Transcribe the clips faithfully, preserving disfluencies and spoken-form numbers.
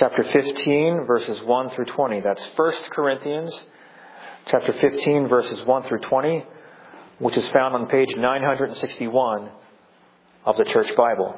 chapter fifteen, verses one through twenty. That's First Corinthians, chapter fifteen, verses one through twenty, which is found on page nine hundred sixty-one of the Church Bible.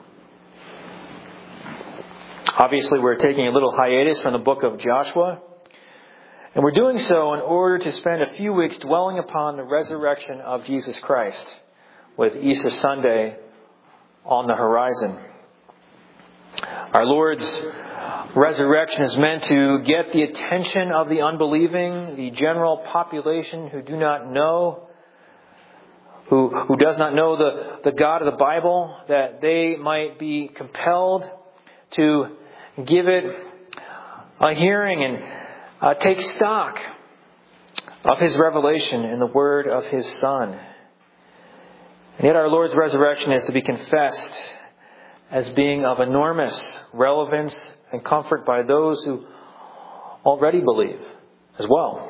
Obviously, we're taking a little hiatus from the book of Joshua, and we're doing so in order to spend a few weeks dwelling upon the resurrection of Jesus Christ, with Easter Sunday on the horizon. Our Lord's resurrection is meant to get the attention of the unbelieving, the general population who do not know, who, who does not know the, the God of the Bible, that they might be compelled to give it a hearing and uh, take stock of His revelation in the Word of His Son. And yet our Lord's resurrection is to be confessed as being of enormous relevance and comfort by those who already believe as well.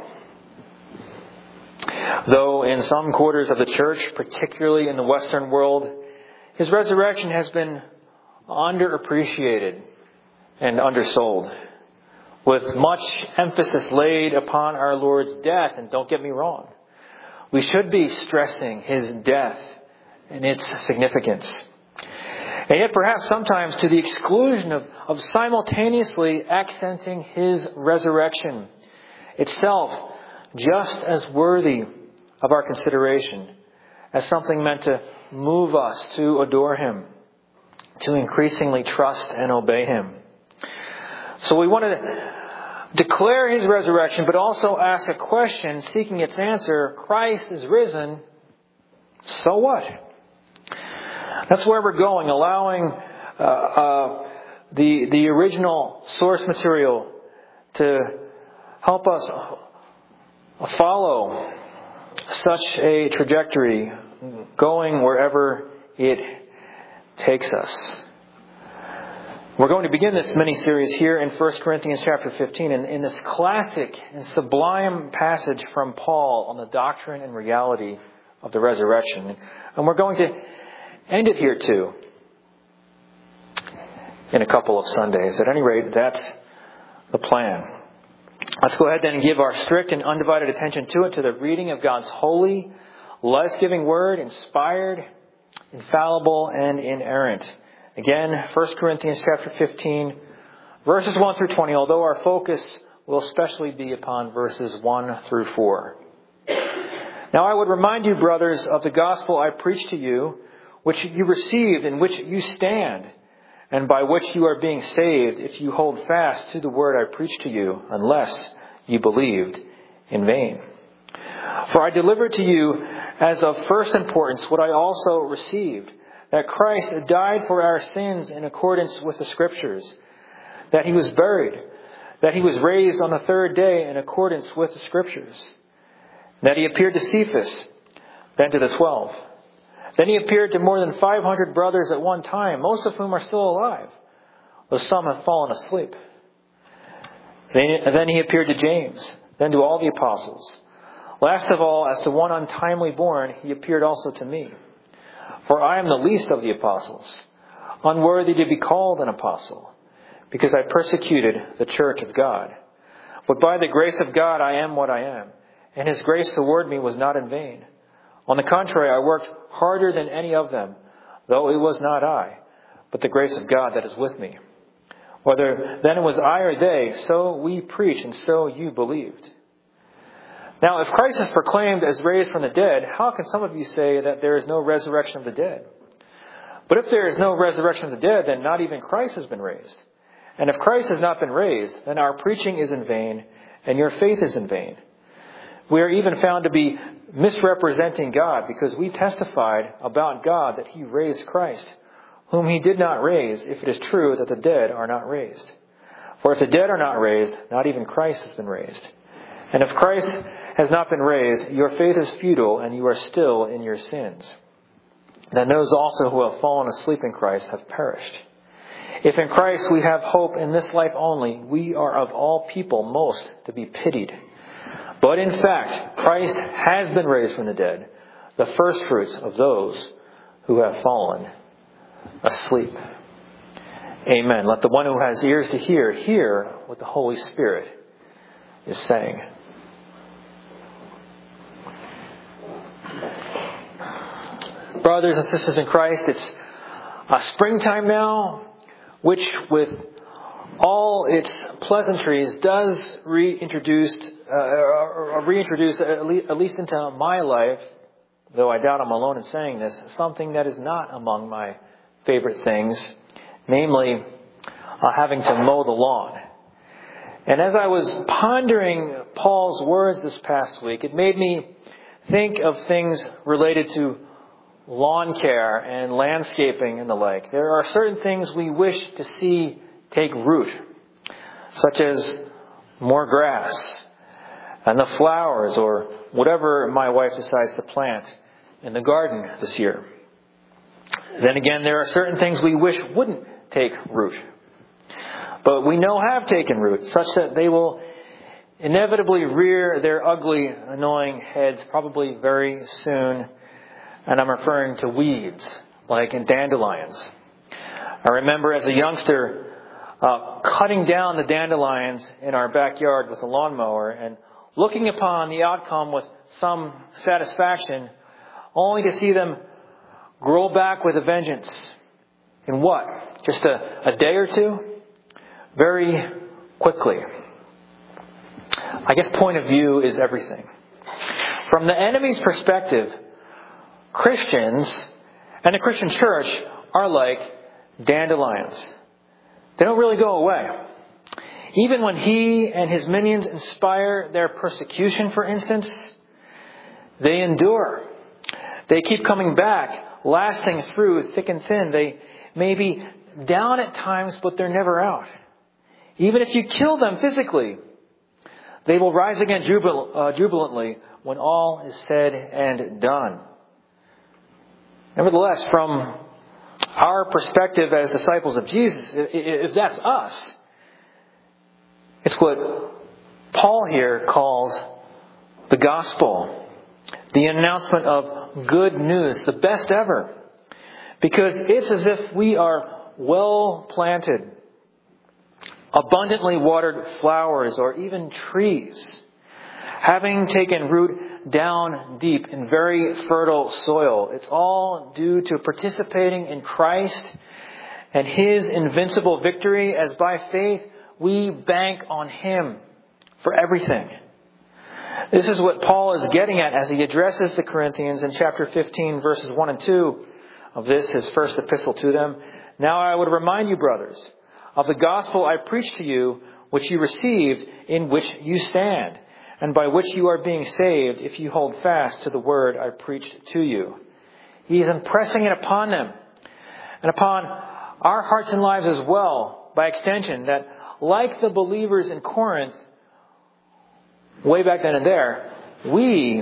Though in some quarters of the church, particularly in the Western world, His resurrection has been underappreciated and undersold, with much emphasis laid upon our Lord's death. And don't get me wrong, we should be stressing His death and its significance. And yet perhaps sometimes to the exclusion of, of simultaneously accenting His resurrection itself just as worthy of our consideration as something meant to move us to adore Him, to increasingly trust and obey Him. So we want to declare His resurrection, but also ask a question seeking its answer. Christ is risen, so what? That's where we're going, allowing uh, uh, the the original source material to help us follow such a trajectory, going wherever it takes us. We're going to begin this mini-series here in First Corinthians chapter fifteen, in, in this classic and sublime passage from Paul on the doctrine and reality of the resurrection. And we're going to end it here too, in a couple of Sundays. At any rate, that's the plan. Let's go ahead then and give our strict and undivided attention to it, to the reading of God's holy, life-giving Word, inspired, infallible, and inerrant. Again, First Corinthians chapter fifteen, verses one through twenty, although our focus will especially be upon verses one through four. Now I would remind you, brothers, of the gospel I preached to you, which you received, in which you stand, and by which you are being saved, if you hold fast to the word I preached to you, unless you believed in vain. For I delivered to you as of first importance what I also received, that Christ died for our sins in accordance with the Scriptures, that He was buried, that He was raised on the third day in accordance with the Scriptures, that He appeared to Cephas, then to the twelve. Then He appeared to more than five hundred brothers at one time, most of whom are still alive, though some have fallen asleep. Then He appeared to James, then to all the apostles. Last of all, as to one untimely born, He appeared also to me. For I am the least of the apostles, unworthy to be called an apostle, because I persecuted the church of God. But by the grace of God I am what I am, and His grace toward me was not in vain. On the contrary, I worked harder than any of them, though it was not I, but the grace of God that is with me. Whether then it was I or they, so we preach, and so you believed. Now, if Christ is proclaimed as raised from the dead, how can some of you say that there is no resurrection of the dead? But if there is no resurrection of the dead, then not even Christ has been raised. And if Christ has not been raised, then our preaching is in vain, and your faith is in vain. We are even found to be misrepresenting God, because we testified about God that He raised Christ, whom He did not raise, if it is true that the dead are not raised. For if the dead are not raised, not even Christ has been raised. And if Christ has not been raised, your faith is futile, and you are still in your sins. Then those also who have fallen asleep in Christ have perished. If in Christ we have hope in this life only, we are of all people most to be pitied. But in fact, Christ has been raised from the dead, the firstfruits of those who have fallen asleep. Amen. Let the one who has ears to hear, hear what the Holy Spirit is saying. Brothers and sisters in Christ, it's uh, springtime now, which with all its pleasantries does reintroduce, uh, or reintroduce at least, at least into my life, though I doubt I'm alone in saying this, something that is not among my favorite things, namely uh, having to mow the lawn. And as I was pondering Paul's words this past week, it made me think of things related to lawn care and landscaping and the like. There are certain things we wish to see take root, such as more grass and the flowers or whatever my wife decides to plant in the garden this year. Then again, there are certain things we wish wouldn't take root, but we know have taken root, such that they will inevitably rear their ugly, annoying heads probably very soon. And I'm referring to weeds, like in dandelions. I remember as a youngster uh, cutting down the dandelions in our backyard with a lawnmower and looking upon the outcome with some satisfaction, only to see them grow back with a vengeance. In what? Just a, a day or two? Very quickly. I guess point of view is everything. From the enemy's perspective, Christians and the Christian church are like dandelions. They don't really go away. Even when he and his minions inspire their persecution, for instance, they endure. They keep coming back, lasting through thick and thin. They may be down at times, but they're never out. Even if you kill them physically, they will rise again jubil- uh, jubilantly when all is said and done. Nevertheless, from our perspective as disciples of Jesus, if that's us, it's what Paul here calls the gospel, the announcement of good news, the best ever, because it's as if we are well planted, abundantly watered flowers or even trees, having taken root down deep in very fertile soil. It's all due to participating in Christ and His invincible victory, as by faith we bank on Him for everything. This is what Paul is getting at as he addresses the Corinthians in chapter fifteen, verses one and two of this, his first epistle to them. Now I would remind you, brothers, of the gospel I preached to you, which you received, in which you stand, and by which you are being saved if you hold fast to the word I preached to you. He is impressing it upon them and upon our hearts and lives as well, by extension, that like the believers in Corinth, way back then and there, we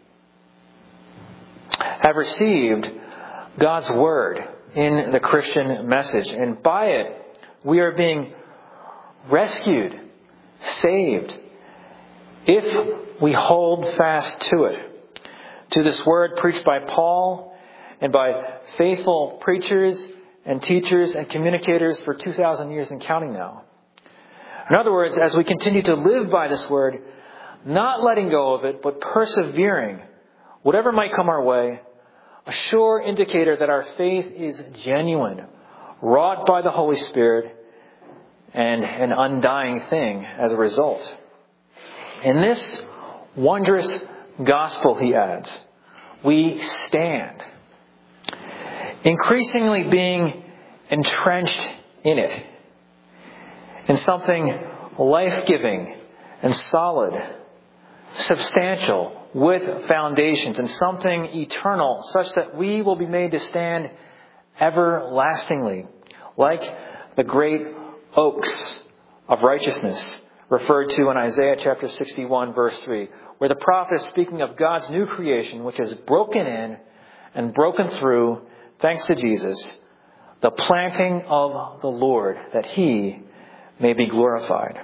have received God's word in the Christian message. And by it, we are being rescued, saved, if we hold fast to it, to this word preached by Paul and by faithful preachers and teachers and communicators for two thousand years and counting now. In other words, as we continue to live by this word, not letting go of it, but persevering, whatever might come our way, a sure indicator that our faith is genuine, wrought by the Holy Spirit, and an undying thing as a result. In this wondrous gospel, he adds, we stand, increasingly being entrenched in it, in something life-giving and solid, substantial, with foundations, and something eternal, such that we will be made to stand everlastingly, like the great oaks of righteousness referred to in Isaiah chapter sixty-one, verse three, where the prophet is speaking of God's new creation, which is broken in and broken through, thanks to Jesus, the planting of the Lord, that He may be glorified.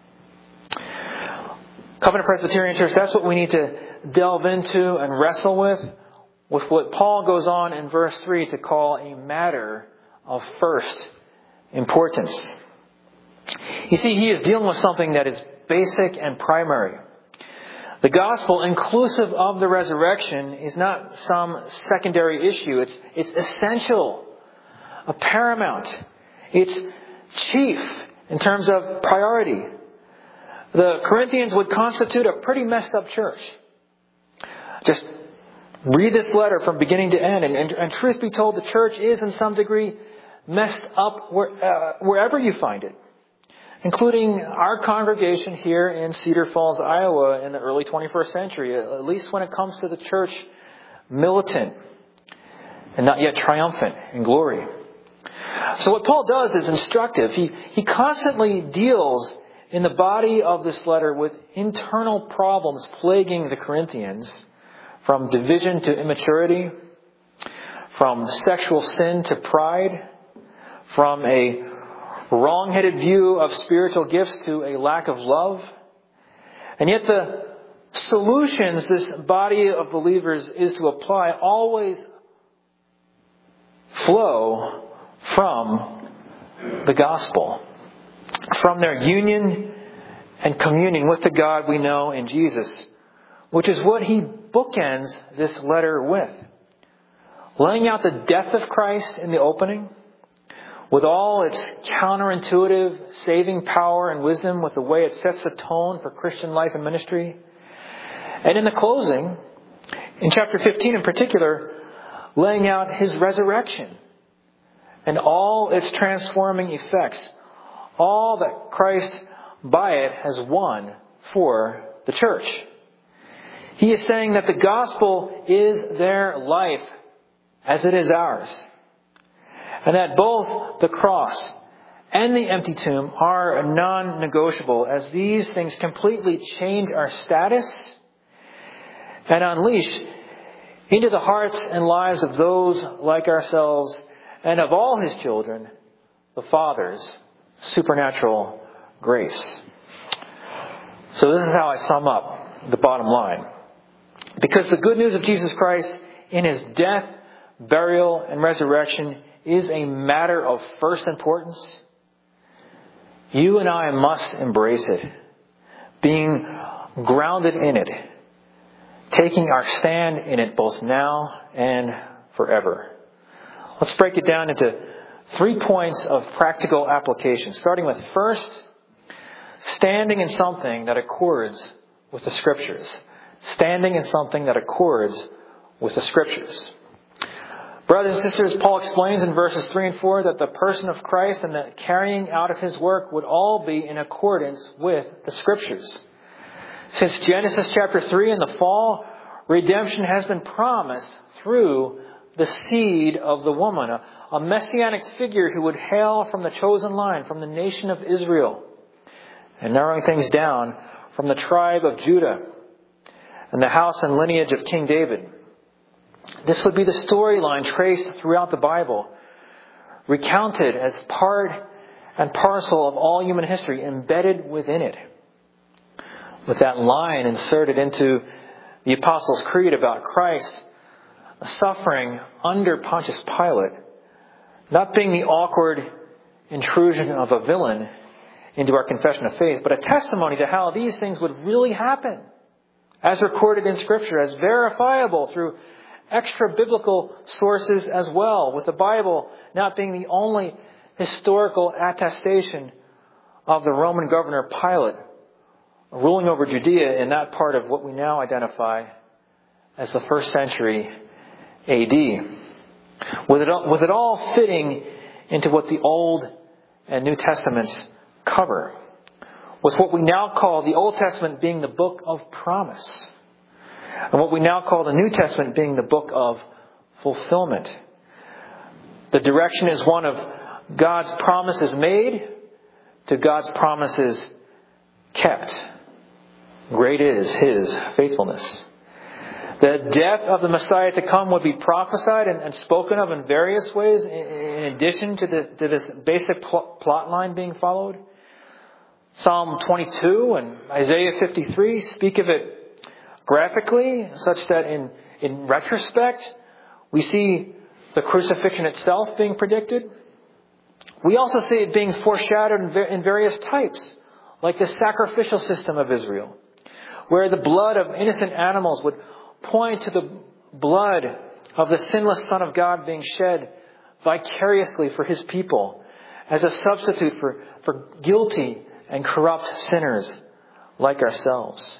Covenant Presbyterian Church, that's what we need to delve into and wrestle with, with what Paul goes on in verse three to call a matter of first importance. You see, he is dealing with something that is basic and primary. The gospel, inclusive of the resurrection, is not some secondary issue. It's, it's essential, a paramount. It's chief in terms of priority. The Corinthians would constitute a pretty messed up church. Just read this letter from beginning to end. And, and, and truth be told, the church is in some degree messed up where, uh, wherever you find it, including our congregation here in Cedar Falls, Iowa in the early twenty-first century, at least when it comes to the church militant and not yet triumphant in glory. So what Paul does is instructive. He, he constantly deals in the body of this letter with internal problems plaguing the Corinthians, from division to immaturity, from sexual sin to pride, from a wrong-headed view of spiritual gifts to a lack of love. And yet the solutions this body of believers is to apply always flow from the gospel, from their union and communion with the God we know in Jesus, which is what he bookends this letter with. Laying out the death of Christ in the opening, with all its counterintuitive saving power and wisdom, with the way it sets the tone for Christian life and ministry. And in the closing, in chapter fifteen in particular, laying out his resurrection and all its transforming effects, all that Christ by it has won for the church. He is saying that the gospel is their life as it is ours. And that both the cross and the empty tomb are non-negotiable, as these things completely change our status and unleash into the hearts and lives of those like ourselves and of all his children, the Father's supernatural grace. So this is how I sum up the bottom line. Because the good news of Jesus Christ in his death, burial, and resurrection is a matter of first importance, you and I must embrace it, being grounded in it, taking our stand in it both now and forever. Let's break it down into three points of practical application, starting with first, standing in something that accords with the Scriptures. Standing in something that accords with the Scriptures. Brothers and sisters, Paul explains in verses three and four that the person of Christ and the carrying out of his work would all be in accordance with the Scriptures. Since Genesis chapter three in the fall, redemption has been promised through the seed of the woman, a, a messianic figure who would hail from the chosen line, from the nation of Israel, and narrowing things down, from the tribe of Judah and the house and lineage of King David. This would be the storyline traced throughout the Bible, recounted as part and parcel of all human history, embedded within it. With that line inserted into the Apostles' Creed about Christ suffering under Pontius Pilate, not being the awkward intrusion of a villain into our confession of faith, but a testimony to how these things would really happen, as recorded in Scripture, as verifiable through extra-biblical sources as well, with the Bible not being the only historical attestation of the Roman governor Pilate ruling over Judea in that part of what we now identify as the first century A D. With it all, with it all fitting into what the Old and New Testaments cover, with what we now call the Old Testament being the book of promise, and what we now call the New Testament being the book of fulfillment. The direction is one of God's promises made to God's promises kept. Great is His faithfulness. The death of the Messiah to come would be prophesied and, and spoken of in various ways in, in addition to, the, to this basic pl- plot line being followed. Psalm twenty-two and Isaiah fifty-three speak of it graphically, such that in, in retrospect, we see the crucifixion itself being predicted. We also see it being foreshadowed in various types, like the sacrificial system of Israel, where the blood of innocent animals would point to the blood of the sinless Son of God being shed vicariously for his people as a substitute for, for guilty and corrupt sinners like ourselves.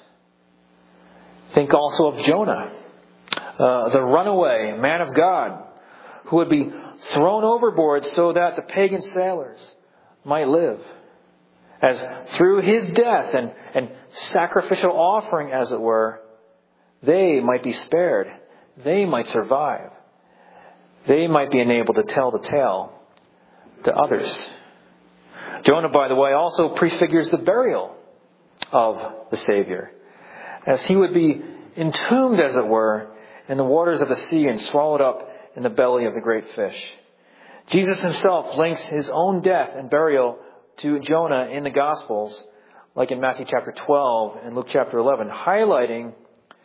Think also of Jonah, uh, the runaway man of God, who would be thrown overboard so that the pagan sailors might live. As through his death and, and sacrificial offering, as it were, they might be spared. They might survive. They might be enabled to tell the tale to others. Jonah, by the way, also prefigures the burial of the Savior, as he would be entombed, as it were, in the waters of the sea and swallowed up in the belly of the great fish. Jesus himself links his own death and burial to Jonah in the Gospels, like in Matthew chapter twelve and Luke chapter eleven, highlighting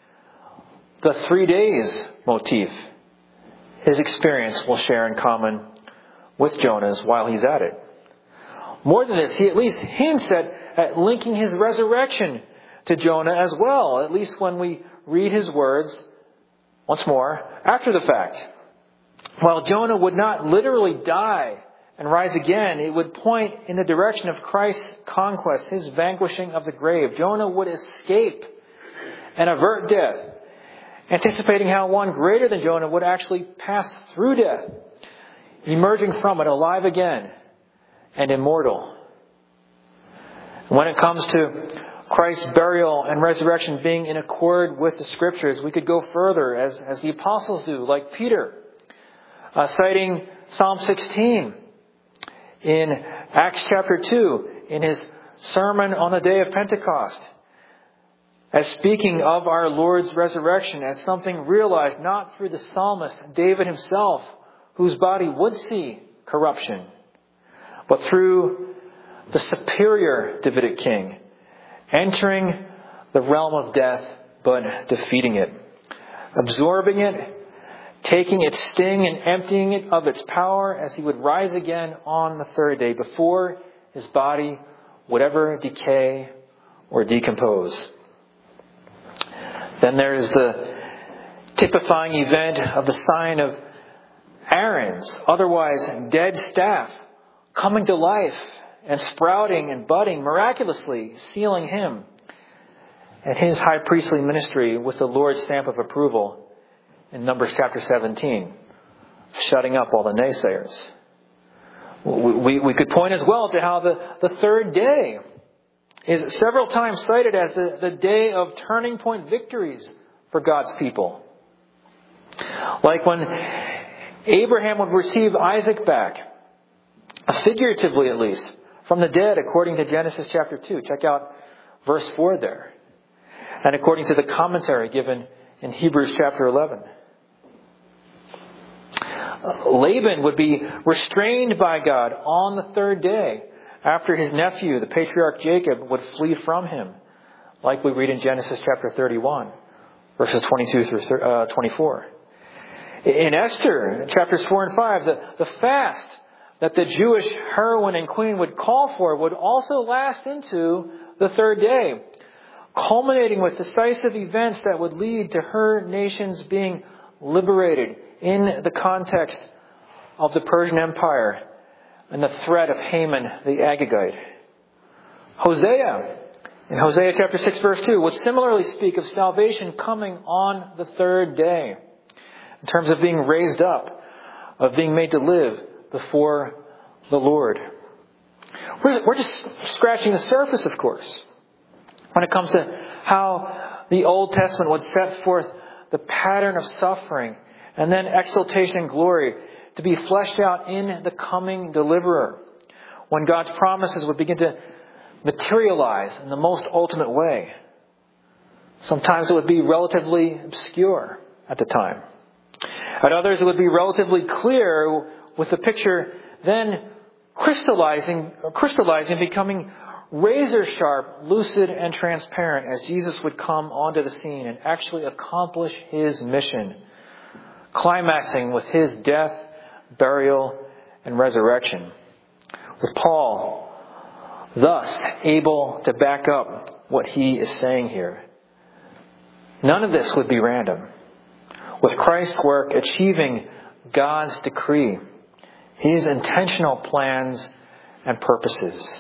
the three days motif his experience will share in common with Jonah's while he's at it. More than this, he at least hints at, at linking his resurrection to Jonah as well, at least when we read his words once more after the fact. While Jonah would not literally die and rise again, it would point in the direction of Christ's conquest, his vanquishing of the grave. Jonah would escape and avert death, anticipating how one greater than Jonah would actually pass through death, emerging from it alive again and immortal. When it comes to Christ's burial and resurrection being in accord with the Scriptures, we could go further, as, as the apostles do, like Peter, uh, citing Psalm sixteen in Acts chapter two, in his sermon on the day of Pentecost, as speaking of our Lord's resurrection as something realized not through the psalmist David himself, whose body would see corruption, but through the superior Davidic king, entering the realm of death, but defeating it, absorbing it, taking its sting and emptying it of its power, as he would rise again on the third day before his body would ever decay or decompose. Then there is the typifying event of the sign of Aaron's otherwise dead staff coming to life and sprouting and budding miraculously, sealing him and his high priestly ministry with the Lord's stamp of approval in Numbers chapter seventeen, shutting up all the naysayers. We, we, we could point as well to how the, the third day is several times cited as the, the day of turning point victories for God's people. Like when Abraham would receive Isaac back, figuratively at least, from the dead according to Genesis chapter two. Check out verse four there. And according to the commentary given in Hebrews chapter eleven. Laban would be restrained by God on the third day after his nephew, the patriarch Jacob, would flee from him, like we read in Genesis chapter thirty-one, verses twenty-two through twenty-four. In Esther, chapters four and five, the, the fast that the Jewish heroine and queen would call for would also last into the third day, culminating with decisive events that would lead to her nations being liberated in the context of the Persian Empire and the threat of Haman the Agagite. Hosea, in Hosea chapter six verse two, would similarly speak of salvation coming on the third day, in terms of being raised up, of being made to live before the Lord. We're, we're just scratching the surface, of course, when it comes to how the Old Testament would set forth the pattern of suffering and then exaltation and glory to be fleshed out in the coming deliverer, when God's promises would begin to materialize in the most ultimate way. Sometimes it would be relatively obscure at the time. At others, it would be relatively clear, with the picture then crystallizing, crystallizing, becoming razor sharp, lucid, and transparent as Jesus would come onto the scene and actually accomplish his mission, climaxing with his death, burial, and resurrection. with Paul thus able to back up what he is saying here. None of this would be random. With Christ's work achieving God's decree, His intentional plans and purposes.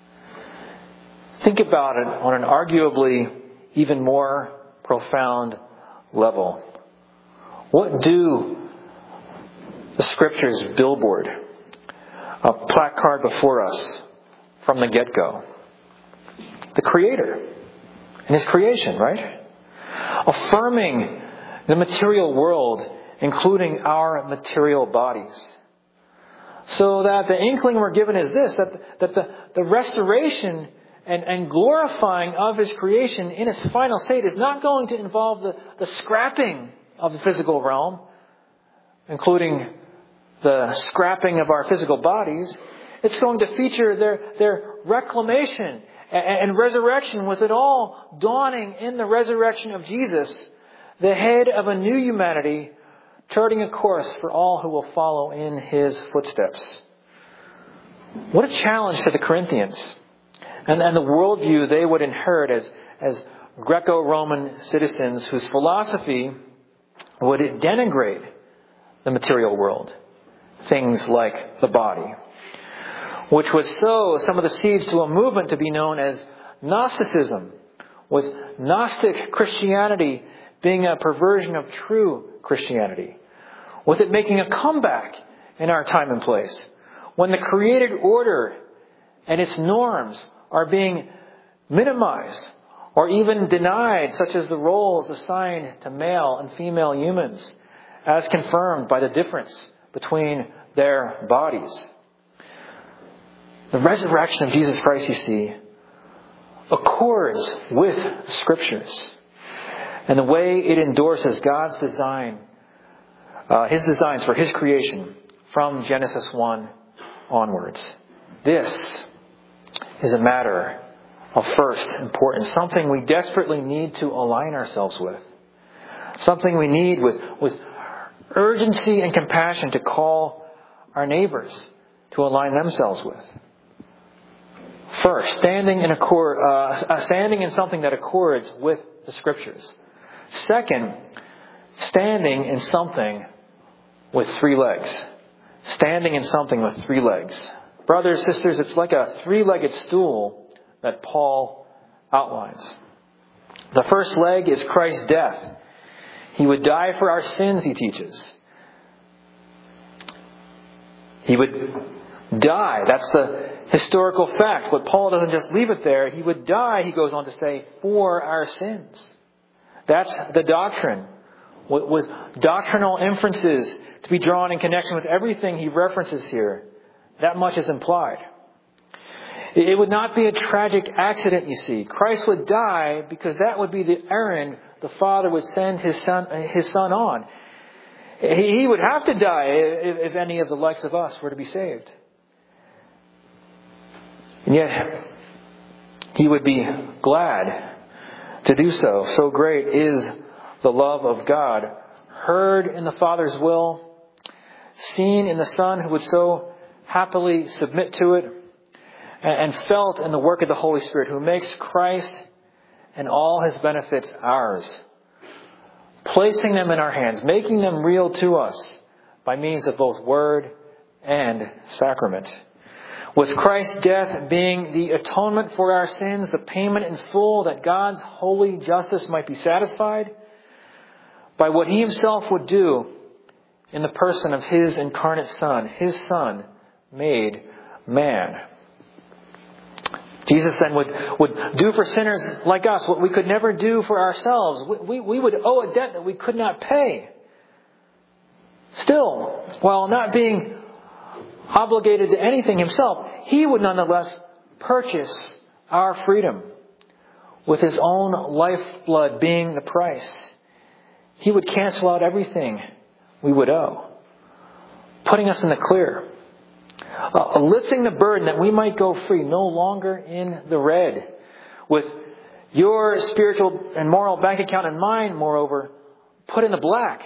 Think about it on an arguably even more profound level. What do the Scriptures billboard, a placard before us from the get-go? The Creator and His creation, right? Affirming the material world, including our material bodies. So that the inkling we're given is this, that, that the, the restoration and, and glorifying of His creation in its final state is not going to involve the, the scrapping of the physical realm, including the scrapping of our physical bodies. It's going to feature their, their reclamation and, and resurrection, with it all dawning in the resurrection of Jesus, the head of a new humanity, charting a course for all who will follow in His footsteps. What a challenge to the Corinthians and, and the worldview they would inherit as, as Greco-Roman citizens whose philosophy would denigrate the material world, things like the body, which would sow some of the seeds to a movement to be known as Gnosticism, with Gnostic Christianity being a perversion of true Christianity, with it making a comeback in our time and place, when the created order and its norms are being minimized or even denied, such as the roles assigned to male and female humans, as confirmed by the difference between their bodies. The resurrection of Jesus Christ, you see, accords with the Scriptures and the way it endorses God's design, uh, His designs for His creation from Genesis one onwards. This is a matter of first importance, something we desperately need to align ourselves with, something we need with, with urgency and compassion to call our neighbors to align themselves with. First, standing in accord, uh, standing in something that accords with the Scriptures. Second, standing in something with three legs. Standing in something with three legs. Brothers, sisters, it's like a three-legged stool that Paul outlines. The first leg is Christ's death. He would die for our sins, he teaches. He would die. That's the historical fact. But Paul doesn't just leave it there. He would die, he goes on to say, for our sins. That's the doctrine, with, with doctrinal inferences to be drawn in connection with everything he references here. That much is implied. It would not be a tragic accident, you see. Christ would die because that would be the errand the Father would send His Son, his son on. He would have to die if any of the likes of us were to be saved. And yet, He would be glad to do so. So great is the love of God, heard in the Father's will, seen in the Son who would so happily submit to it, and felt in the work of the Holy Spirit, who makes Christ and all His benefits ours, placing them in our hands, making them real to us by means of both word and sacrament. With Christ's death being the atonement for our sins, the payment in full that God's holy justice might be satisfied by what He Himself would do in the person of His incarnate Son, His Son made man. Jesus then would, would do for sinners like us what we could never do for ourselves. We, we, we would owe a debt that we could not pay. Still, while not being obligated to anything Himself, He would nonetheless purchase our freedom with His own lifeblood being the price. He would cancel out everything we would owe, putting us in the clear. Uh, lifting the burden that we might go free, no longer in the red. With your spiritual and moral bank account and mine, moreover, put in the black.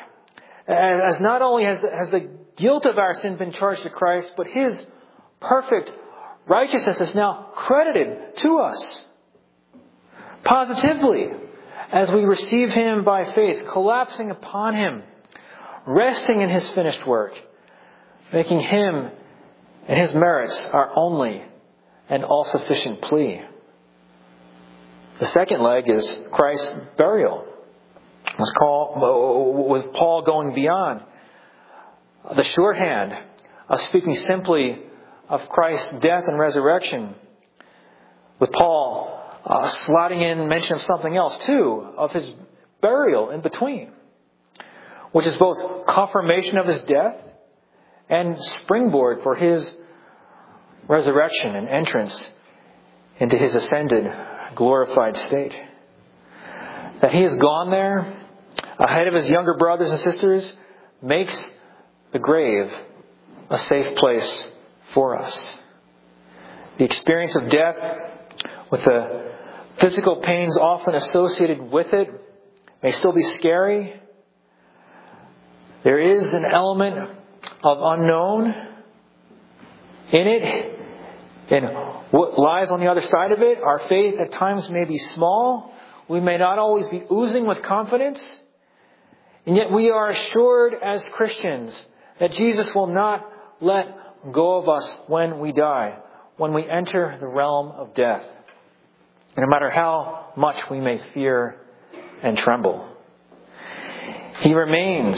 As not only has, has the guilt of our sin been charged to Christ, but His perfect righteousness is now credited to us positively as we receive Him by faith, collapsing upon Him, resting in His finished work, making Him and His merits our only and all-sufficient plea. The second leg is Christ's burial. Was called, with Paul going beyond the shorthand of speaking simply of Christ's death and resurrection, with Paul uh, slotting in mention of something else too, of His burial in between, which is both confirmation of His death and springboard for His resurrection and entrance into His ascended, glorified state. That He has gone there ahead of His younger brothers and sisters makes the grave a safe place for us. The experience of death, with the physical pains often associated with it, may still be scary. There is an element of unknown in it, and what lies on the other side of it. Our faith at times may be small. We may not always be oozing with confidence. And yet we are assured as Christians that Jesus will not let go of us when we die, when we enter the realm of death, no matter how much we may fear and tremble. He remains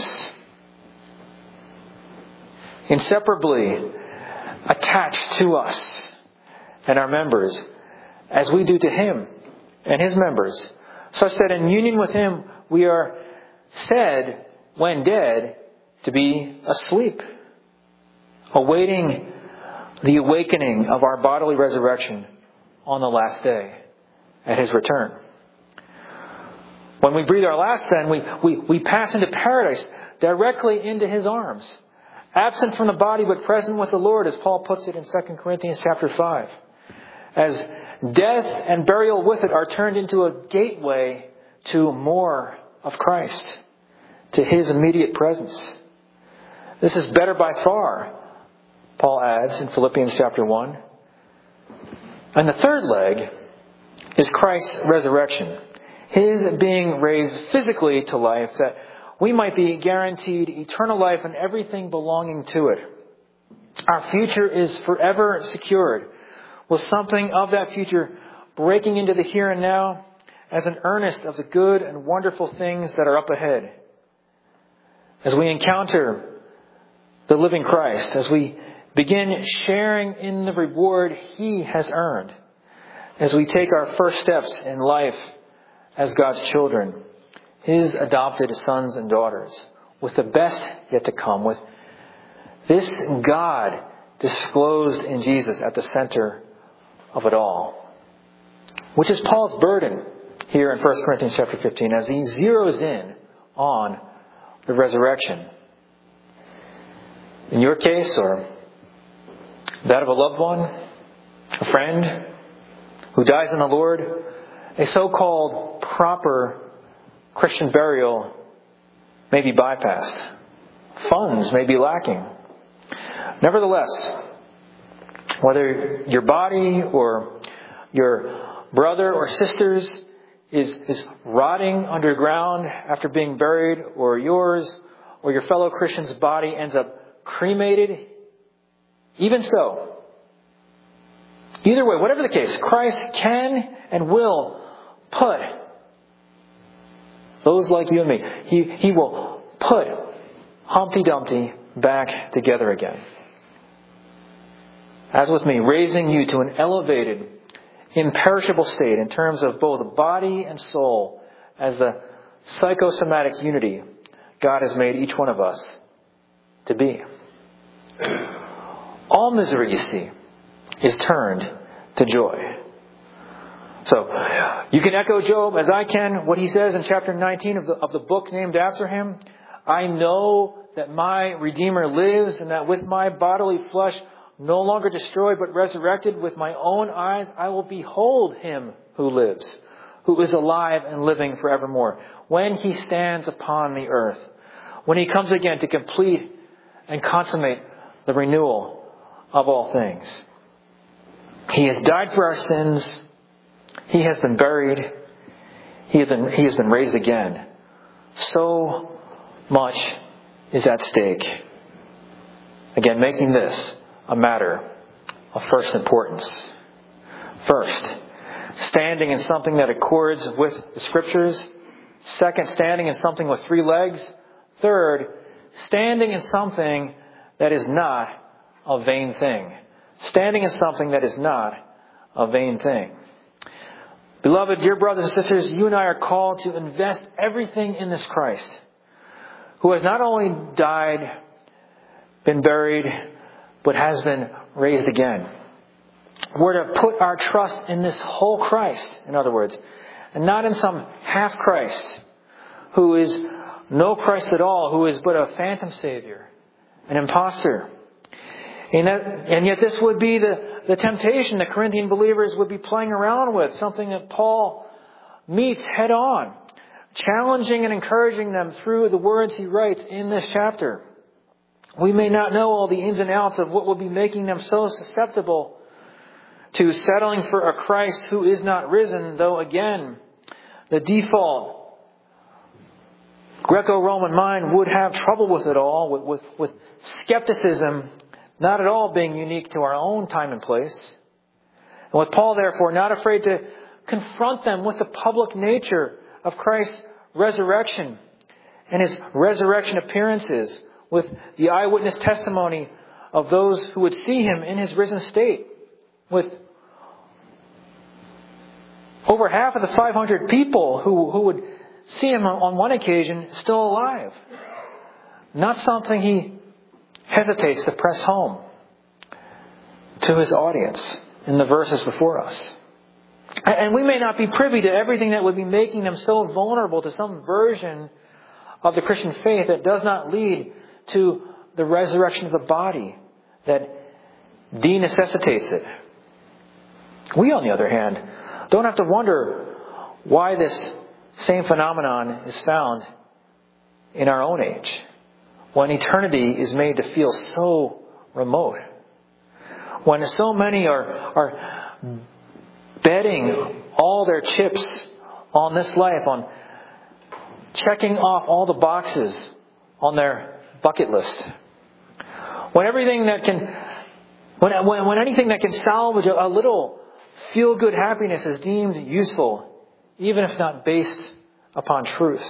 inseparably attached to us and our members, as we do to Him and His members, such that in union with Him we are said, when dead, to be asleep, awaiting the awakening of our bodily resurrection on the last day at His return. When we breathe our last, then, we, we, we pass into paradise, directly into His arms, absent from the body but present with the Lord, as Paul puts it in Second Corinthians chapter five. As death and burial with it are turned into a gateway to more of Christ, to His immediate presence. This is better by far, Paul adds in Philippians chapter one. And the third leg is Christ's resurrection, His being raised physically to life, that we might be guaranteed eternal life and everything belonging to it. Our future is forever secured, with something of that future breaking into the here and now as an earnest of the good and wonderful things that are up ahead. As we encounter the living Christ, as we begin sharing in the reward He has earned, as we take our first steps in life as God's children, His adopted sons and daughters, with the best yet to come, with this God disclosed in Jesus at the center of it all, which is Paul's burden here in First Corinthians chapter fifteen, as he zeroes in on the resurrection. In your case, or that of a loved one, a friend who dies in the Lord, a so-called proper Christian burial may be bypassed. Funds may be lacking. Nevertheless, whether your body or your brother or sister's is, is rotting underground after being buried, or yours or your fellow Christian's body ends up cremated, even so, either way, whatever the case, Christ can and will put those like you and me, He, he will put Humpty Dumpty back together again. As with me, raising you to an elevated, imperishable state in terms of both body and soul, as the psychosomatic unity God has made each one of us to be. All misery, you see, is turned to joy. So, you can echo Job as I can, what he says in chapter nineteen of the, of the book named after him. I know that my Redeemer lives, and that with my bodily flesh no longer destroyed but resurrected, with my own eyes I will behold Him who lives, who is alive and living forevermore, when He stands upon the earth, when He comes again to complete and consummate the renewal of all things. He has died for our sins. He has been buried. He has been, he has been raised again. So much is at stake. Again, making this a matter of first importance. First, standing in something that accords with the Scriptures. Second, standing in something with three legs. Third, standing in something that is not a vain thing. Standing in something that is not a vain thing. Beloved, dear brothers and sisters, you and I are called to invest everything in this Christ, who has not only died, been buried, but has been raised again. We're to put our trust in this whole Christ, in other words, and not in some half Christ, who is no Christ at all, who is but a phantom Savior, an impostor. And, that, and yet this would be the, the temptation the Corinthian believers would be playing around with, something that Paul meets head on, challenging and encouraging them through the words he writes in this chapter. We may not know all the ins and outs of what will be making them so susceptible to settling for a Christ who is not risen, though again, the default Greco-Roman mind would have trouble with it all, with, with, with skepticism not at all being unique to our own time and place. And with Paul, therefore, not afraid to confront them with the public nature of Christ's resurrection and His resurrection appearances, with the eyewitness testimony of those who would see Him in His risen state, with over half of the five hundred people who, who would see Him on one occasion still alive. Not something he hesitates to press home to his audience in the verses before us. And we may not be privy to everything that would be making them so vulnerable to some version of the Christian faith that does not lead to the resurrection of the body that de-necessitates it. We, on the other hand, don't have to wonder why this same phenomenon is found in our own age, when eternity is made to feel so remote, when so many are, are betting all their chips on this life, on checking off all the boxes on their bucket list, when everything that can, when when, when anything that can salvage a, a little feel-good happiness is deemed useful, even if not based upon truth.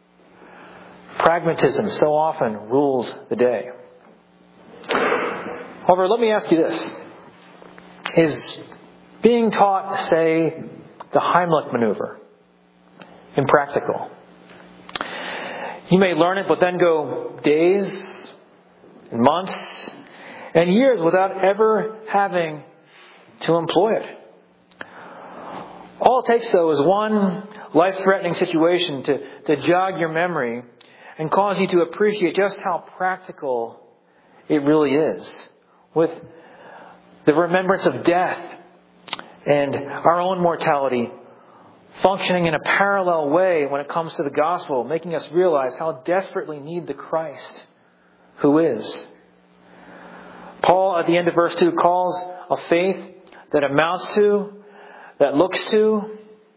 Pragmatism so often rules the day. However, let me ask you this. Is being taught, say, the Heimlich maneuver impractical? You may learn it, but then go days, and months, and years without ever having to employ it. All it takes, though, is one life-threatening situation to, to jog your memory and cause you to appreciate just how practical it really is, with the remembrance of death and our own mortality functioning in a parallel way when it comes to the gospel, making us realize how desperately need the Christ who is. Paul, at the end of verse two, calls a faith that amounts to, that looks to,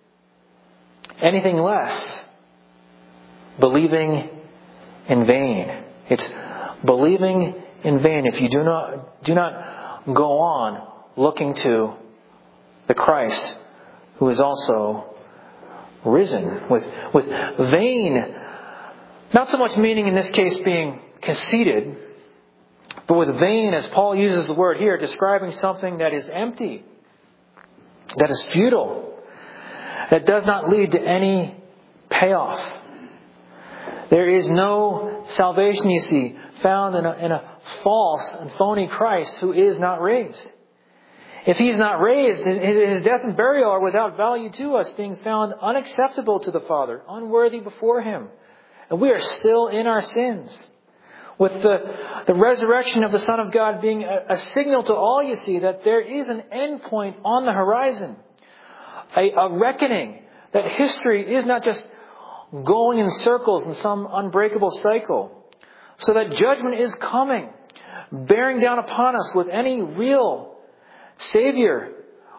anything less, believing in vain. It's believing in vain if you do not do not go on looking to the Christ who is also risen. With with vain, not so much meaning in this case being conceited, but with vain, as Paul uses the word here, describing something that is empty, that is futile, that does not lead to any payoff. There is no salvation, you see, found in a, in a false and phony Christ who is not raised. If He's not raised, His death and burial are without value to us, being found unacceptable to the Father, unworthy before Him. And we are still in our sins. With the, the resurrection of the Son of God being a, a signal to all, you see, that there is an end point on the horizon. A, a reckoning that history is not just going in circles in some unbreakable cycle. So that judgment is coming, bearing down upon us with any real Savior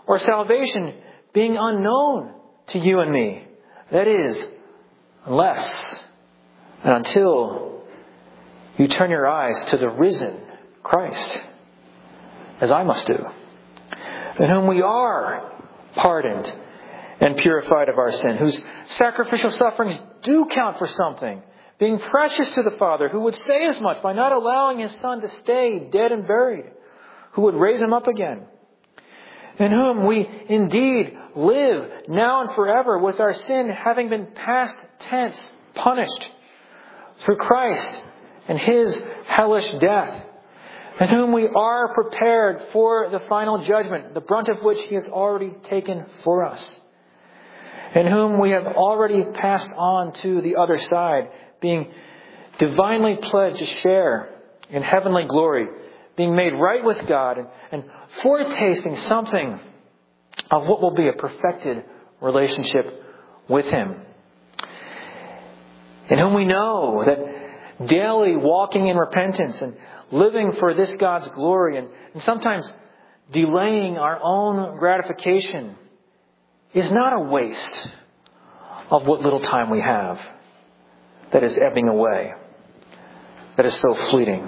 or salvation being unknown to you and me. That is, unless and until you turn your eyes to the risen Christ, as I must do, in whom we are pardoned and purified of our sin, whose sacrificial sufferings do count for something, being precious to the Father, who would say as much by not allowing His Son to stay dead and buried, who would raise Him up again, in whom we indeed live now and forever, with our sin having been past tense punished through Christ and His hellish death, in whom we are prepared for the final judgment, the brunt of which He has already taken for us, in whom we have already passed on to the other side, being divinely pledged to share in heavenly glory, being made right with God, and, and foretasting something of what will be a perfected relationship with Him, in whom we know that daily walking in repentance and living for this God's glory, and, and sometimes delaying our own gratification, is not a waste of what little time we have that is ebbing away, that is so fleeting.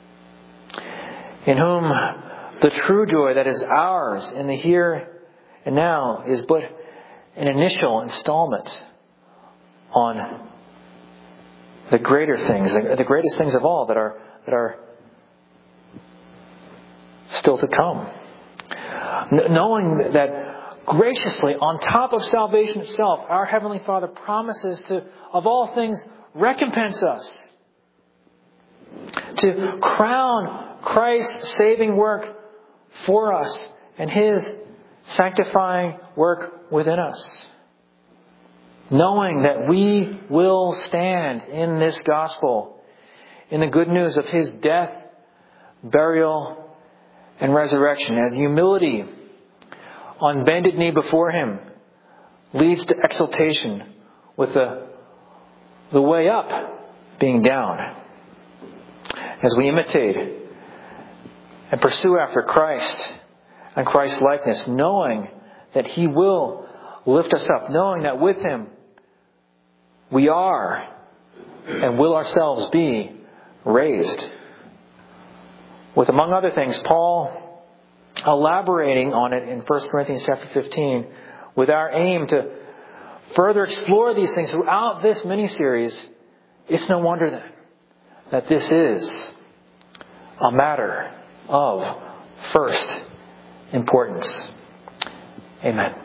In whom the true joy that is ours in the here and now is but an initial installment on the greater things, the greatest things of all that are that are still to come. Knowing that graciously, on top of salvation itself, our Heavenly Father promises to, of all things, recompense us, to crown Christ's saving work for us and His sanctifying work within us. Knowing that we will stand in this gospel, in the good news of His death, burial, and resurrection, as humility on bended knee before Him leads to exaltation, with the, the way up being down. As we imitate and pursue after Christ and Christ's likeness, knowing that He will lift us up, knowing that with Him we are and will ourselves be raised. With, among other things, Paul elaborating on it in First Corinthians chapter fifteen, with our aim to further explore these things throughout this mini-series, it's no wonder then that this is a matter of first importance. Amen.